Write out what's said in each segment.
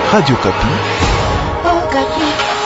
Radio Kapi. Kapi.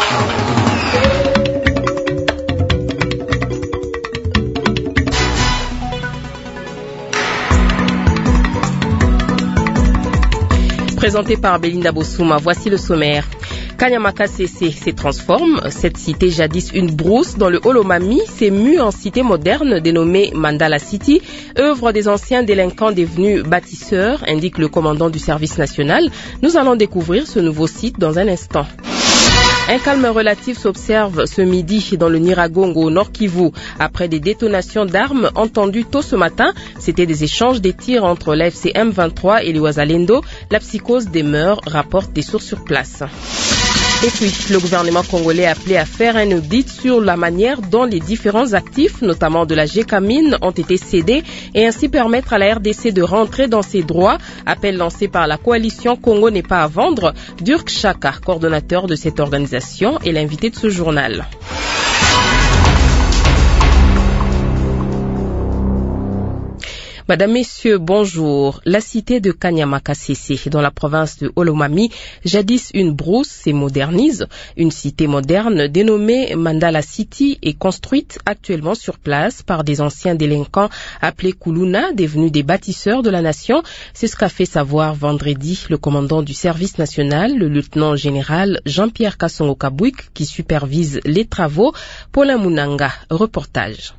Présenté par Belinda Bossouma, voici le sommaire. Kanyamaka CC se transforme. Cette cité, jadis une brousse dans le Olomami, s'est mue en cité moderne dénommée Mandala City, œuvre des anciens délinquants devenus bâtisseurs, indique le commandant du service national. Nous allons découvrir ce nouveau site dans un instant. Un calme relatif s'observe ce midi dans le Nyiragongo, au Nord Kivu. Après des détonations d'armes entendues tôt ce matin, c'était des échanges de tirs entre l'AFC M23 et les Wazalendo. La psychose demeure, rapportent des sources sur place. Et puis, le gouvernement congolais a appelé à faire un audit sur la manière dont les différents actifs, notamment de la GECAMINE, ont été cédés et ainsi permettre à la RDC de rentrer dans ses droits. Appel lancé par la coalition Congo n'est pas à vendre. Dirk Chaka, coordonnateur de cette organisation, est l'invité de ce journal. Madame, Messieurs, bonjour. La cité de Kanyamaka CC, dans la province de Olomami, jadis une brousse, se modernise. Une cité moderne dénommée Mandala City est construite actuellement sur place par des anciens délinquants appelés Kuluna, devenus des bâtisseurs de la nation. C'est ce qu'a fait savoir vendredi le commandant du service national, le lieutenant général Jean-Pierre Kasongo Kabouik, qui supervise les travaux. Paulin Munanga, reportage.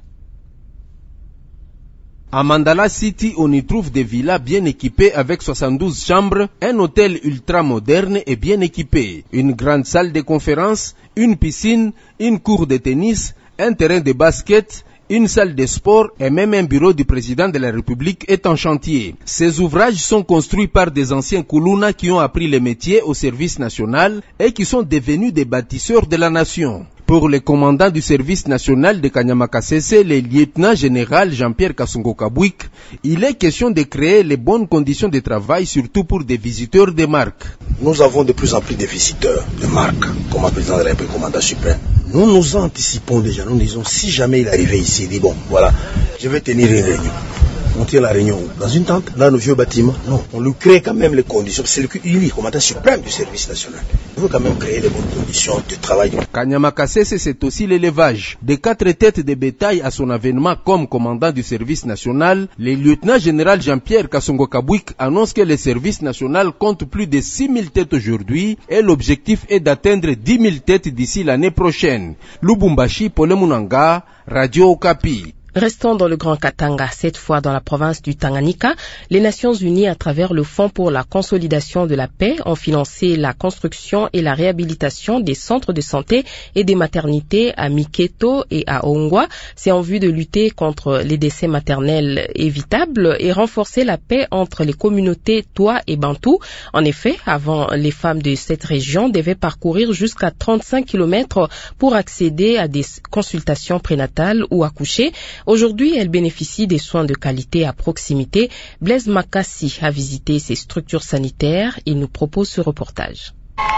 À Mandala City, on y trouve des villas bien équipées avec 72 chambres, un hôtel ultra moderne et bien équipé, une grande salle de conférence, une piscine, une cour de tennis, un terrain de basket, une salle de sport et même un bureau du président de la République est en chantier. Ces ouvrages sont construits par des anciens Kuluna qui ont appris le métier au service national et qui sont devenus des bâtisseurs de la nation. Pour le commandant du service national de Kanyamaka CC, le lieutenant général Jean-Pierre Kasongo Kabouik, il est question de créer les bonnes conditions de travail, surtout pour des visiteurs de marque. Nous avons de plus en plus de visiteurs de marque, comme le président de la République, commandant suprême. Nous anticipons déjà, nous disons, si jamais il arrivait ici, il dit, bon, voilà, je vais tenir une réunion. On tient la réunion dans une tente, dans nos vieux bâtiments. Non, on lui crée quand même les conditions. C'est le commandant suprême du service national. Il veut quand même créer les bonnes conditions de travail. Kanyamaka CC, c'est aussi l'élevage. Des 4 têtes de bétail à son avènement comme commandant du service national, le lieutenant général Jean-Pierre Kasongo Kabouik annonce que le service national compte plus de 6 000 têtes aujourd'hui et l'objectif est d'atteindre 10 000 têtes d'ici l'année prochaine. Lubumbashi, Paulin Munanga, Radio Okapi. Restons dans le Grand Katanga, cette fois dans la province du Tanganyika. Les Nations Unies, à travers le Fonds pour la consolidation de la paix, ont financé la construction et la réhabilitation des centres de santé et des maternités à Miketo et à Ongwa. C'est en vue de lutter contre les décès maternels évitables et renforcer la paix entre les communautés Toa et Bantou. En effet, avant, les femmes de cette région devaient parcourir jusqu'à 35 km pour accéder à des consultations prénatales ou accoucher. Aujourd'hui, elle bénéficie des soins de qualité à proximité. Blaise Makassi a visité ces structures sanitaires. Il nous propose ce reportage.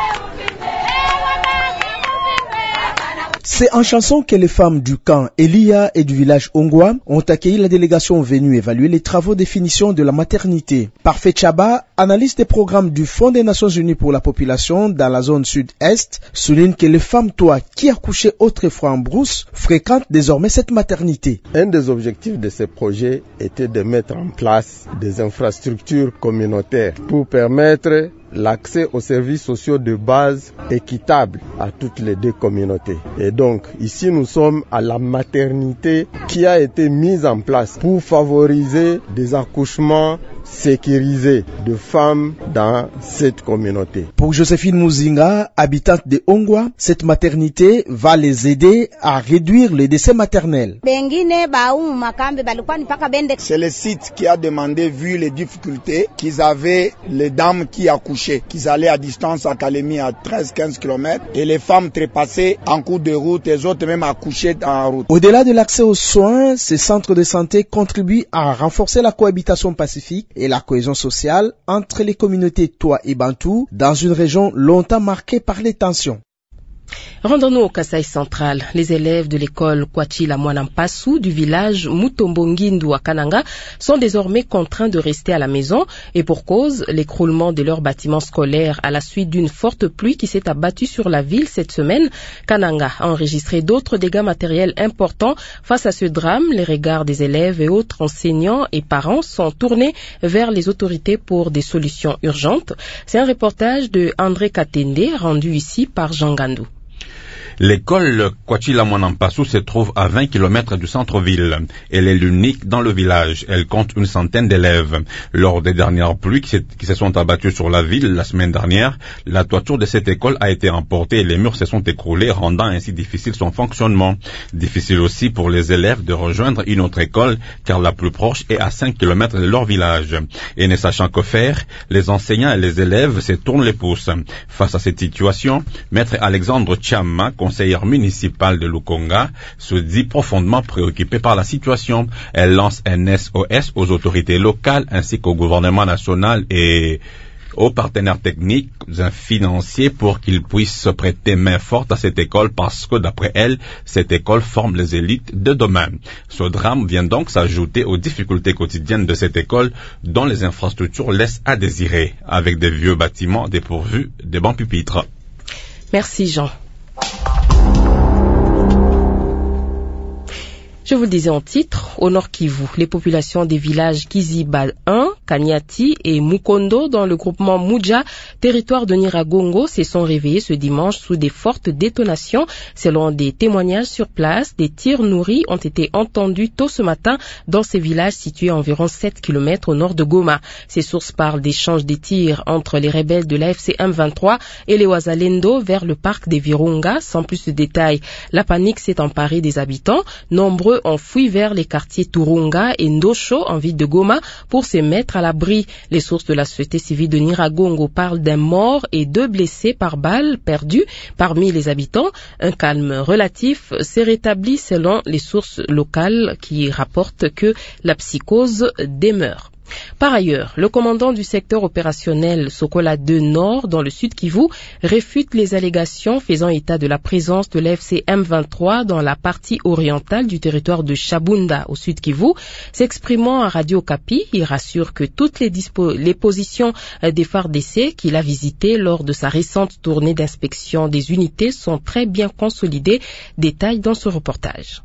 C'est en chanson que les femmes du camp Elia et du village Ongwa ont accueilli la délégation venue évaluer les travaux de finition de la maternité. Parfait Chaba, analyste des programmes du Fonds des Nations Unies pour la population dans la zone sud-est, souligne que les femmes Toa qui accouchaient autrefois en brousse fréquentent désormais cette maternité. Un des objectifs de ce projet était de mettre en place des infrastructures communautaires pour permettre l'accès aux services sociaux de base équitable à toutes les 2 communautés. Et donc, ici, nous sommes à la maternité qui a été mise en place pour favoriser des accouchements sécurisés de femmes dans cette communauté. Pour Joséphine Muzinga, habitante de Ongwa, cette maternité va les aider à réduire les décès maternels. C'est le site qui a demandé, vu les difficultés qu'ils avaient, les dames qui accouchaient, qu'ils allaient à distance à Kalemi à 13-15 km et les femmes trépassaient en cours de route, les autres même accouchaient en route. Au-delà de l'accès aux soins, ces centres de santé contribuent à renforcer la cohabitation pacifique et la cohésion sociale entre les communautés Toa et Bantou dans une région longtemps marquée par les tensions. Rendons-nous au Kasaï central. Les élèves de l'école Kwachila Mwanampasu du village Mutombongindu à Kananga sont désormais contraints de rester à la maison et pour cause, l'écroulement de leurs bâtiments scolaires à la suite d'une forte pluie qui s'est abattue sur la ville cette semaine. Kananga a enregistré d'autres dégâts matériels importants. Face à ce drame, les regards des élèves et autres enseignants et parents sont tournés vers les autorités pour des solutions urgentes. C'est un reportage de André Katende rendu ici par Jean Gandou. L'école Kwachila Mwanampasu se trouve à 20 km du centre-ville. Elle est l'unique dans le village. Elle compte une centaine d'élèves. Lors des dernières pluies qui se sont abattues sur la ville la semaine dernière, la toiture de cette école a été emportée et les murs se sont écroulés, rendant ainsi difficile son fonctionnement. Difficile aussi pour les élèves de rejoindre une autre école, car la plus proche est à 5 km de leur village. Et ne sachant que faire, les enseignants et les élèves se tournent les pouces. Face à cette situation, Maître Alexandre Tchama, conseillère municipale de Lukonga, se dit profondément préoccupée par la situation. Elle lance un SOS aux autorités locales ainsi qu'au gouvernement national et aux partenaires techniques et financiers pour qu'ils puissent prêter main forte à cette école parce que d'après elle, cette école forme les élites de demain. Ce drame vient donc s'ajouter aux difficultés quotidiennes de cette école dont les infrastructures laissent à désirer, avec des vieux bâtiments dépourvus de bancs pupitres. Merci Jean. Je vous le disais en titre, au Nord Kivu, les populations des villages Kiziba 1, Kanyati et Mukondo dans le groupement Muja, territoire de Nyiragongo, se sont réveillés ce dimanche sous des fortes détonations. Selon des témoignages sur place, des tirs nourris ont été entendus tôt ce matin dans ces villages situés à environ 7 km au nord de Goma. Ces sources parlent d'échanges de tirs entre les rebelles de l'AFC M23 et les Wazalendo vers le parc des Virunga. Sans plus de détails, la panique s'est emparée des habitants. Nombreux ont fui vers les quartiers Turunga et Ndosho en ville de Goma pour se mettre à l'abri. Les sources de la société civile de Nyiragongo parlent d'un mort et 2 blessés par balle perdus parmi les habitants. Un calme relatif s'est rétabli selon les sources locales qui rapportent que la psychose demeure. Par ailleurs, le commandant du secteur opérationnel Sokola 2 Nord dans le sud Kivu réfute les allégations faisant état de la présence de l'AFC M23 dans la partie orientale du territoire de Shabunda au sud Kivu. S'exprimant à Radio Okapi, il rassure que toutes les positions des FARDC qu'il a visitées lors de sa récente tournée d'inspection des unités sont très bien consolidées. Détail dans ce reportage.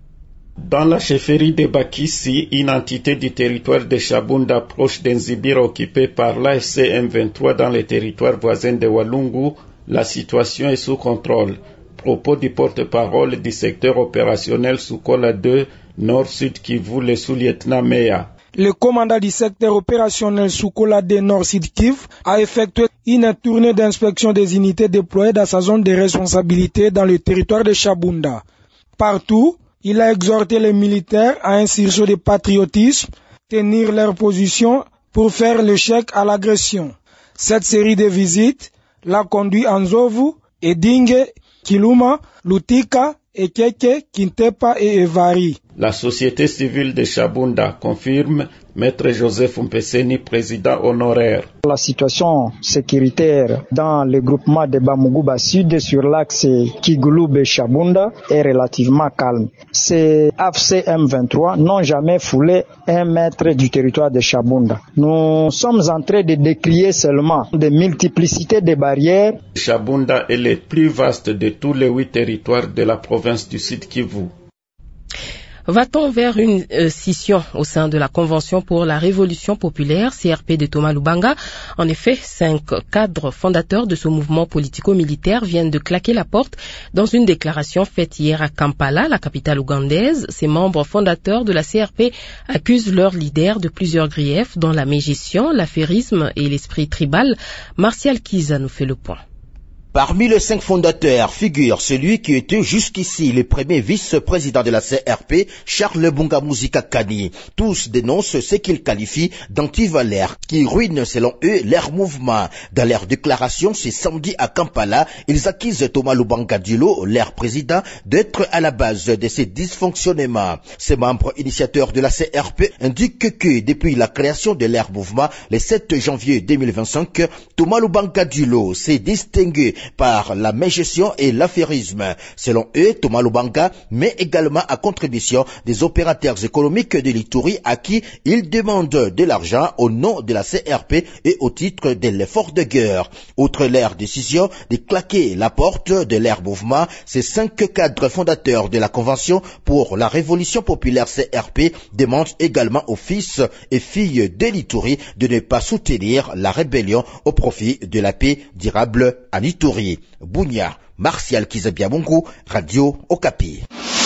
Dans la chefferie de Bakissi, une entité du territoire de Shabunda proche d'Enzibir occupée par l'AFC M23 dans les territoires voisins de Walungu, la situation est sous contrôle. Propos du porte-parole du secteur opérationnel Sokola 2 Nord-Sud Kivu, le sous-lieutenant Meya. Le commandant du secteur opérationnel Sokola 2 Nord-Sud Kivu a effectué une tournée d'inspection des unités déployées dans sa zone de responsabilité dans le territoire de Shabunda. Partout, il a exhorté les militaires à un sursaut de patriotisme, tenir leur position pour faire le chèque à l'agression. Cette série de visites l'a conduit à Nzovu, Edinge, Kiluma, Lutika, Ekeke, Kintepa et Evari. La société civile de Shabunda confirme Maître Joseph Mpeseni, président honoraire. La situation sécuritaire dans le groupement de Bamuguba Sud sur l'axe Kigulube-Shabunda est relativement calme. Ces AFC M23 n'ont jamais foulé 1 mètre du territoire de Shabunda. Nous sommes en train de décrier seulement des multiplicités de barrières. Shabunda est le plus vaste de tous les 8 territoires de la province du Sud Kivu. Va-t-on vers une scission au sein de la Convention pour la Révolution populaire, CRP de Thomas Lubanga? En effet, 5 cadres fondateurs de ce mouvement politico-militaire viennent de claquer la porte dans une déclaration faite hier à Kampala, la capitale ougandaise. Ces membres fondateurs de la CRP accusent leur leader de plusieurs griefs, dont la mégestion, l'affairisme et l'esprit tribal. Martial Kiza nous fait le point. Parmi les 5 fondateurs figure celui qui était jusqu'ici le premier vice-président de la CRP, Charles Bunga Muzika Kani. Tous dénoncent ce qu'ils qualifient d'antivalaires, qui ruinent selon eux leur mouvement. Dans leur déclaration ce samedi à Kampala, ils accusent Thomas Lubanga Dilo, leur président, d'être à la base de ces dysfonctionnements. Ces membres initiateurs de la CRP indiquent que depuis la création de leur mouvement, le 7 janvier 2025, Thomas Lubanga Dilo s'est distingué par la mégestion et l'affairisme. Selon eux, Thomas Lubanga met également à contribution des opérateurs économiques de l'Ituri à qui il demande de l'argent au nom de la CRP et au titre de l'effort de guerre. Outre leur décision de claquer la porte de leur mouvement, ces 5 cadres fondateurs de la Convention pour la Révolution populaire CRP demandent également aux fils et filles de l'Ituri de ne pas soutenir la rébellion au profit de la paix durable en Ituri. Bunia, Martial Kizabiamungu, Radio Okapi.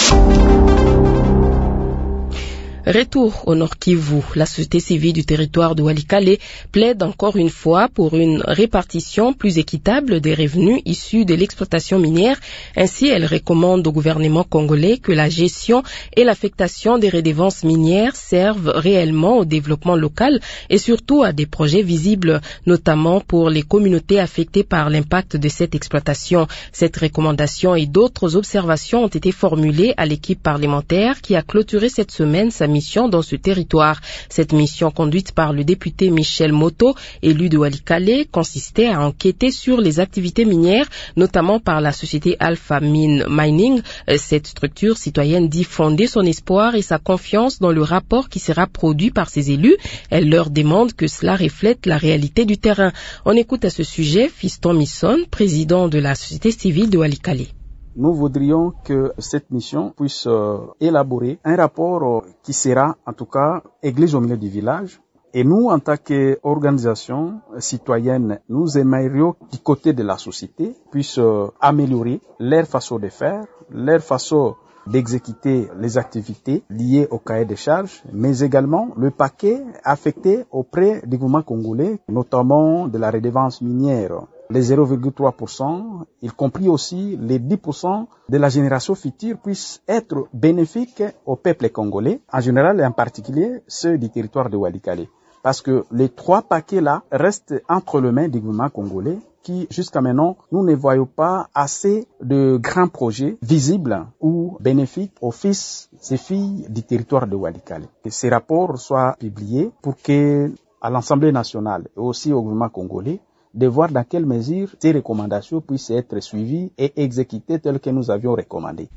Retour au Nord Kivu, la société civile du territoire de Walikale plaide encore une fois pour une répartition plus équitable des revenus issus de l'exploitation minière. Ainsi, elle recommande au gouvernement congolais que la gestion et l'affectation des redevances minières servent réellement au développement local et surtout à des projets visibles, notamment pour les communautés affectées par l'impact de cette exploitation. Cette recommandation et d'autres observations ont été formulées à l'équipe parlementaire qui a clôturé cette semaine sa mission dans ce territoire. Cette mission conduite par le député Michel Moto, élu de Walikale, consistait à enquêter sur les activités minières, notamment par la société Alpha Mine Mining. Cette structure citoyenne dit fonder son espoir et sa confiance dans le rapport qui sera produit par ses élus. Elle leur demande que cela reflète la réalité du terrain. On écoute à ce sujet Fiston Misson, président de la société civile de Walikale. Nous voudrions que cette mission puisse élaborer un rapport qui sera, en tout cas, église au milieu du village. Et nous, en tant qu'organisation citoyenne, nous aimerions, du côté de la société, puisse améliorer leur façon de faire, leur façon d'exécuter les activités liées au cahier des charges, mais également le paquet affecté auprès du gouvernement congolais, notamment de la redevance minière. Les 0,3%, y compris aussi les 10% de la génération future puissent être bénéfiques au peuple congolais, en général et en particulier ceux du territoire de Walikale. Parce que les 3 paquets-là restent entre les mains du gouvernement congolais qui, jusqu'à maintenant, nous ne voyons pas assez de grands projets visibles ou bénéfiques aux fils et filles du territoire de Walikale. Que ces rapports soient publiés pour que, à l'Assemblée nationale et aussi au gouvernement congolais, de voir dans quelle mesure ces recommandations puissent être suivies et exécutées telles que nous avions recommandé.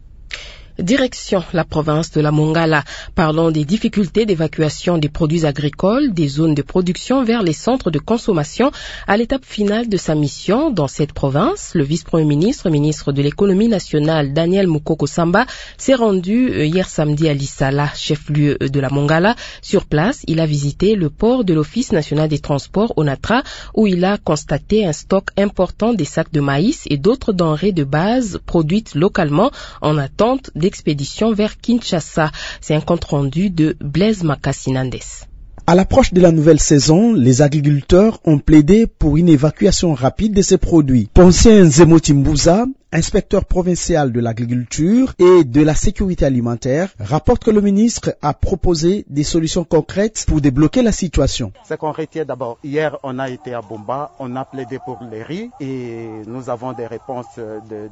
Direction la province de la Mongala. Parlons des difficultés d'évacuation des produits agricoles des zones de production vers les centres de consommation. À l'étape finale de sa mission dans cette province, le vice-premier ministre, ministre de l'économie nationale, Daniel Mukoko Samba, s'est rendu hier samedi à Lissala, chef-lieu de la Mongala. Sur place, il a visité le port de l'Office national des transports, ONATRA, où il a constaté un stock important des sacs de maïs et d'autres denrées de base produites localement en attente d'expédition vers Kinshasa. C'est un compte rendu de Blaise Makassinandes. À l'approche de la nouvelle saison, les agriculteurs ont plaidé pour une évacuation rapide de ces produits. Poncien Nzemotimbuza, inspecteur provincial de l'agriculture et de la sécurité alimentaire, rapporte que le ministre a proposé des solutions concrètes pour débloquer la situation. Ce qu'on retient d'abord, hier on a été à Bomba, on a plaidé pour les riz et nous avons des réponses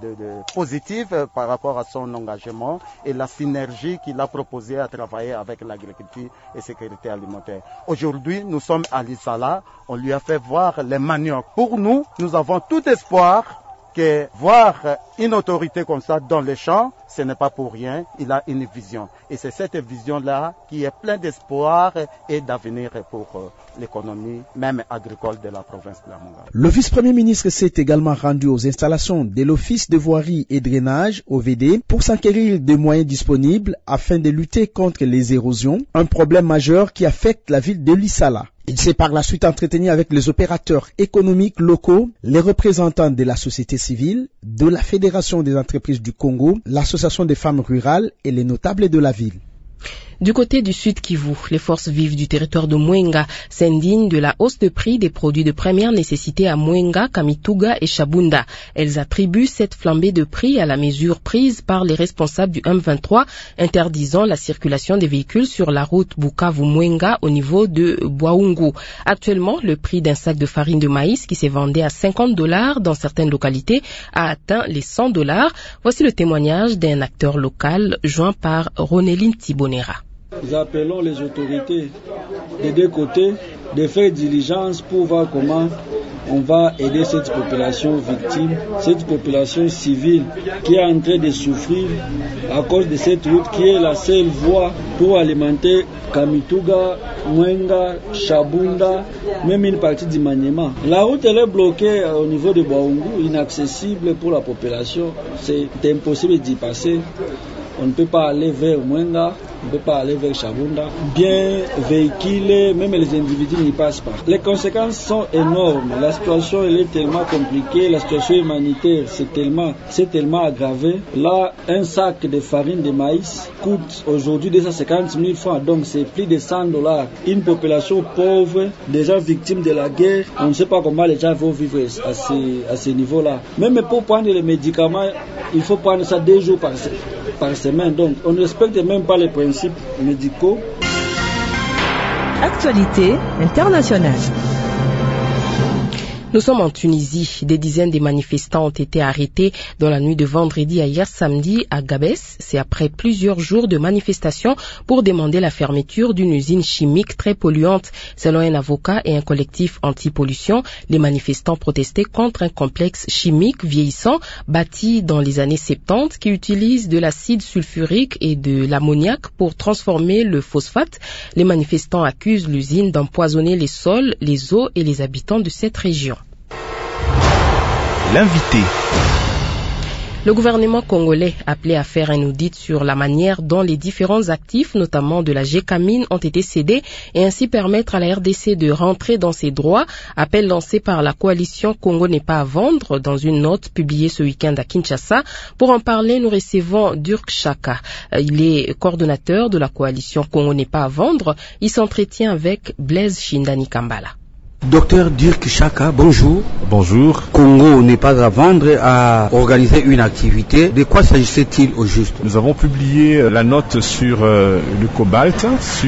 positives par rapport à son engagement et la synergie qu'il a proposé à travailler avec l'agriculture et sécurité alimentaire. Aujourd'hui, nous sommes à Lissala, on lui a fait voir les maniocs. Pour nous, nous avons tout espoir que voir une autorité comme ça dans les champs, ce n'est pas pour rien, il a une vision. Et c'est cette vision-là qui est pleine d'espoir et d'avenir pour l'économie, même agricole de la province de la Mongala. Le vice-premier ministre s'est également rendu aux installations de l'Office de voirie et drainage, OVD, pour s'enquérir des moyens disponibles afin de lutter contre les érosions, un problème majeur qui affecte la ville de Lissala. Il s'est par la suite entretenu avec les opérateurs économiques locaux, les représentants de la société civile, de la Fédération des entreprises du Congo, l'Association des femmes rurales et les notables de la ville. Du côté du Sud Kivu, les forces vives du territoire de Mwenga s'indignent de la hausse de prix des produits de première nécessité à Mwenga, Kamituga et Shabunda. Elles attribuent cette flambée de prix à la mesure prise par les responsables du M23 interdisant la circulation des véhicules sur la route Bukavu-Mwenga au niveau de Bwaungu. Actuellement, le prix d'un sac de farine de maïs qui s'est vendu à $50 dans certaines localités a atteint les $100. Voici le témoignage d'un acteur local joint par Ronéline Tibonera. Nous appelons les autorités des deux côtés de faire diligence pour voir comment on va aider cette population victime, cette population civile qui est en train de souffrir à cause de cette route qui est la seule voie pour alimenter Kamituga, Mwenga, Shabunda, même une partie du Maniema. La route elle est bloquée au niveau de Baungu, inaccessible pour la population. C'est impossible d'y passer. On ne peut pas aller vers Mwenga, on ne peut pas aller vers Shabunda. Bien véhiculés, même les individus n'y passent pas. Les conséquences sont énormes. La situation elle est tellement compliquée, la situation humanitaire c'est tellement aggravé. Là, un sac de farine de maïs coûte aujourd'hui 250 000 francs, donc c'est plus de $100. Une population pauvre, des gens victimes de la guerre, on ne sait pas comment les gens vont vivre à ce niveau-là. Même pour prendre les médicaments, il faut prendre ça 2 jours par semaine. Donc on ne respecte même pas les principes médicaux. Actualité internationale. Nous sommes en Tunisie. Des dizaines de manifestants ont été arrêtés dans la nuit de vendredi à hier samedi à Gabès. C'est après plusieurs jours de manifestations pour demander la fermeture d'une usine chimique très polluante. Selon un avocat et un collectif anti-pollution, les manifestants protestaient contre un complexe chimique vieillissant bâti dans les années 70 qui utilise de l'acide sulfurique et de l'ammoniac pour transformer le phosphate. Les manifestants accusent l'usine d'empoisonner les sols, les eaux et les habitants de cette région. L'invité. Le gouvernement congolais appelé à faire un audit sur la manière dont les différents actifs, notamment de la Gécamine, ont été cédés et ainsi permettre à la RDC de rentrer dans ses droits. Appel lancé par la coalition Congo n'est pas à vendre dans une note publiée ce week-end à Kinshasa. Pour en parler, nous recevons Dirk Chaka. Il est coordonnateur de la coalition Congo n'est pas à vendre. Il s'entretient avec Blaise Shindani Kambala. Docteur Dirk Chaka, bonjour. Bonjour. Congo n'est pas à vendre à organiser une activité. De quoi s'agissait-il au juste? Nous avons publié la note sur le cobalt,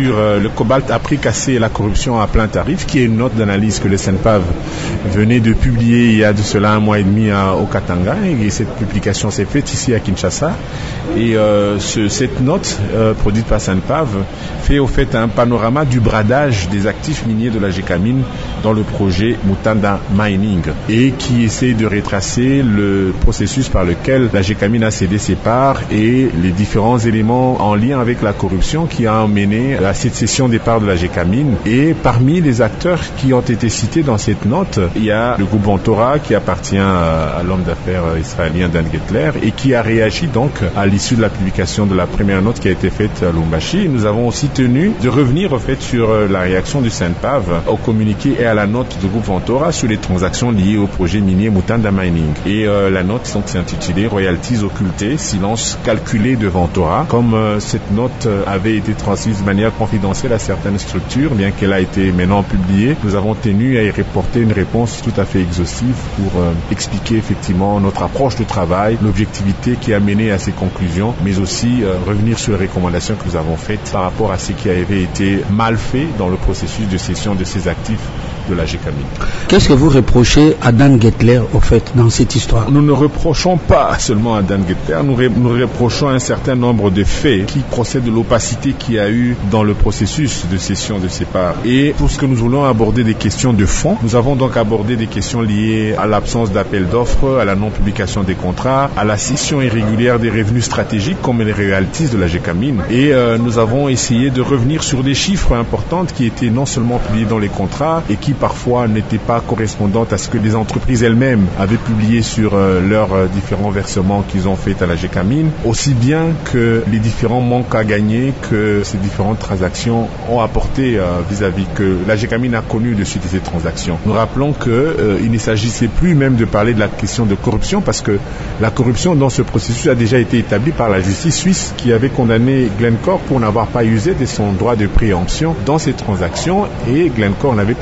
à prix cassé et la corruption à plein tarif, qui est une note d'analyse que le SENPAV venait de publier il y a de cela 1 mois et demi au Katanga. Et cette publication s'est faite ici à Kinshasa. Et cette note produite par SENPAV fait au fait un panorama du bradage des actifs miniers de la Gécamine dans le projet Mutanda Mining et qui essaie de retracer le processus par lequel la Gécamine a cédé ses parts et les différents éléments en lien avec la corruption qui a mené à cette cession des parts de la Gécamine. Et parmi les acteurs qui ont été cités dans cette note, il y a le groupe Ventora qui appartient à l'homme d'affaires israélien Dan Gettler et qui a réagi donc à l'issue de la publication de la première note qui a été faite à Lubumbashi. Nous avons aussi tenu de revenir au fait sur la réaction du SENPAV au communiqué et à la note du groupe Ventora sur les transactions liées au projet minier Mutanda Mining. Et la note donc s'est intitulée Royalties occultées, silence calculé de Ventora. Comme cette note avait été transmise de manière confidentielle à certaines structures, bien qu'elle a été maintenant publiée, nous avons tenu à y reporter une réponse tout à fait exhaustive pour expliquer effectivement notre approche de travail, l'objectivité qui a mené à ces conclusions, mais aussi revenir sur les recommandations que nous avons faites par rapport à ce qui avait été mal fait dans le processus de cession de ces actifs de la Gécamine. Qu'est-ce que vous reprochez à Dan Gettler au fait dans cette histoire? Nous ne reprochons pas seulement à Dan Gettler, nous reprochons un certain nombre de faits qui procèdent de l'opacité qu'il y a eu dans le processus de cession de ces parts. Et pour ce que nous voulons aborder des questions de fond, nous avons donc abordé des questions liées à l'absence d'appel d'offres, à la non-publication des contrats, à la cession irrégulière des revenus stratégiques comme les royalties de la Gécamine. Et nous avons essayé de revenir sur des chiffres importants qui étaient non seulement publiés dans les contrats et qui parfois n'étaient pas correspondantes à ce que les entreprises elles-mêmes avaient publié sur leurs différents versements qu'ils ont fait à la Gécamine, aussi bien que les différents manques à gagner que ces différentes transactions ont apporté vis-à-vis que la Gécamine a connu de suite de ces transactions. Nous rappelons qu'il ne s'agissait plus même de parler de la question de corruption parce que la corruption dans ce processus a déjà été établie par la justice suisse qui avait condamné Glencore pour n'avoir pas usé de son droit de préemption dans ces transactions et Glencore n'avait pas fait appel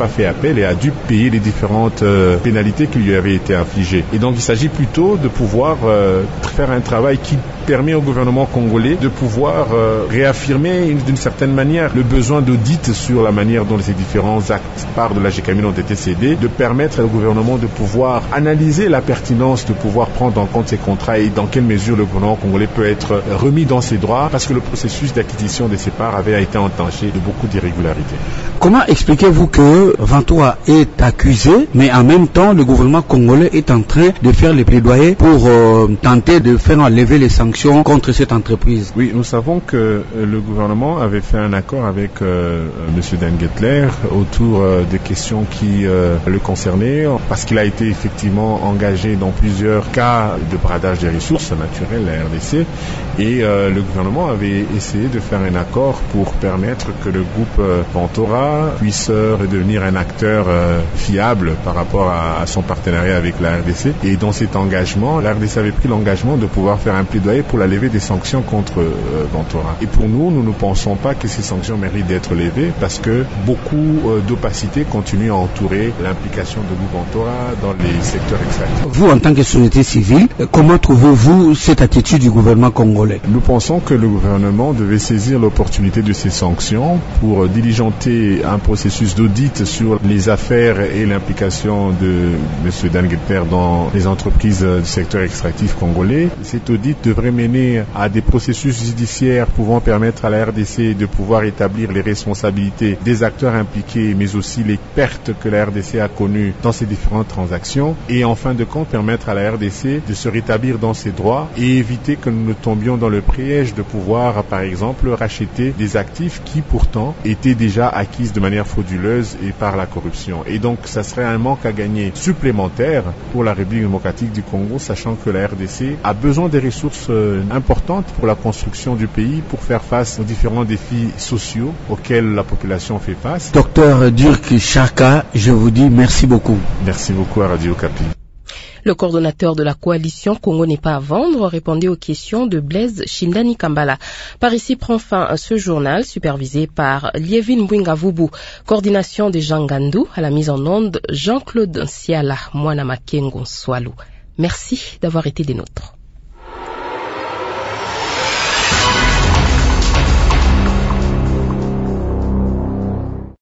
rebelle et a dû payer les différentes pénalités qui lui avaient été infligées. Et donc il s'agit plutôt de pouvoir faire un travail qui permet au gouvernement congolais de pouvoir réaffirmer d'une certaine manière le besoin d'audit sur la manière dont ces différents actes par de la GECAMIN ont été cédés, de permettre au gouvernement de pouvoir analyser la pertinence de pouvoir prendre en compte ces contrats et dans quelle mesure le gouvernement congolais peut être remis dans ses droits, parce que le processus d'acquisition de ces parts avait été entaché de beaucoup d'irrégularités. Comment expliquez-vous que Ventura est accusé, mais en même temps le gouvernement congolais est en train de faire les plaidoyers pour tenter de faire enlever les sanctions contre cette entreprise? Oui, nous savons que le gouvernement avait fait un accord avec M. Dengetler autour des questions qui le concernaient, parce qu'il a été effectivement engagé dans plusieurs cas de bradage des ressources naturelles, la RDC, et le gouvernement avait essayé de faire un accord pour permettre que le groupe Ventura puisse redevenir un acteur fiable par rapport à son partenariat avec la RDC. Et dans cet engagement, la RDC avait pris l'engagement de pouvoir faire un plaidoyer pour la levée des sanctions contre Ventura. Et pour nous ne pensons pas que ces sanctions méritent d'être levées parce que beaucoup d'opacité continue à entourer l'implication de groupe Ventura dans les secteurs extractifs. Vous, en tant que société civile, comment trouvez-vous cette attitude du gouvernement congolais? Nous pensons que le gouvernement devait saisir l'opportunité de ces sanctions pour diligenter un processus d'audit sur les affaires et l'implication de M. Dengetler dans les entreprises du secteur extractif congolais. Cet audit devrait mener à des processus judiciaires pouvant permettre à la RDC de pouvoir établir les responsabilités des acteurs impliqués, mais aussi les pertes que la RDC a connues dans ces différentes transactions, et en fin de compte permettre à la RDC de se rétablir dans ses droits et éviter que nous ne tombions dans le piège de pouvoir, par exemple, racheter des actifs qui pourtant étaient déjà acquises de manière frauduleuse et par la corruption. Et donc ça serait un manque à gagner supplémentaire pour la République démocratique du Congo, sachant que la RDC a besoin des ressources importantes pour la construction du pays, pour faire face aux différents défis sociaux auxquels la population fait face. Docteur Dirk Chaka, je vous dis merci beaucoup. Merci beaucoup à Radio Okapi. Le coordonnateur de la coalition Congo n'est pas à vendre répondait aux questions de Blaise Shindani Kambala. Par ici prend fin ce journal supervisé par Lievin Mbwingavubu. Coordination des Jean Gandou, à la mise en onde Jean-Claude Siala, Mwana Makengo Swalou. Merci d'avoir été des nôtres.